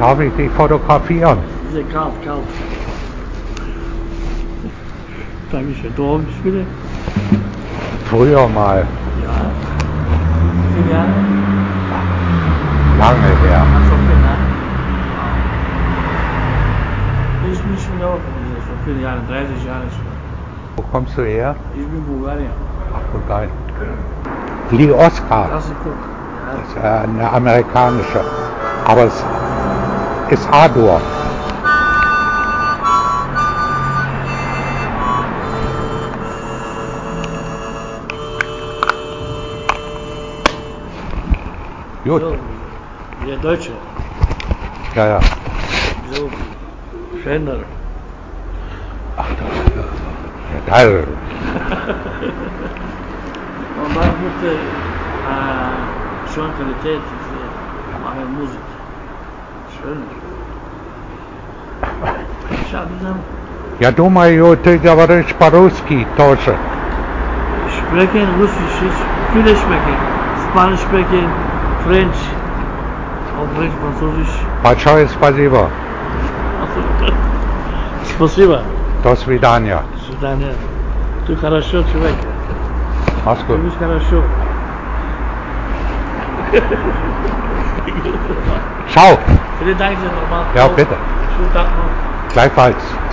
Darf ich dich fotografieren? Sehr kalt. Dankeschön. Du auch nicht wieder? Früher mal, Ja. Wie viele Jahre? lange her. Ganz okay, ne? Ich bin schon da offen, vor vielen Jahren, 30 Jahre schon. Wo kommst du her? Ich bin Bulgarien. Ach, Bulgarien. Lee Oscar, Lass ich gucken. Ja. das ist eine amerikanische, aber es ist A-Dur. Gut, So, der Deutsche. ja. So, schöner. Ach, ja, geil. Und dann gute, schöne Qualität, machen Musik. Schön. Schade, Ja, думаю, ты говоришь по-русски тоже. ich spreche Russisch, viele sprechen. Spanisch sprechen, French, auch French, Französisch. Большое спасибо. Спасибо. До свидания. До свидания. Ты хорошо, человек. Mach's Ты gut. бишь хорошо. Ciao. Vielen Dank, sehr normal. Ja, bitte. Schönen Tag noch. Gleichfalls.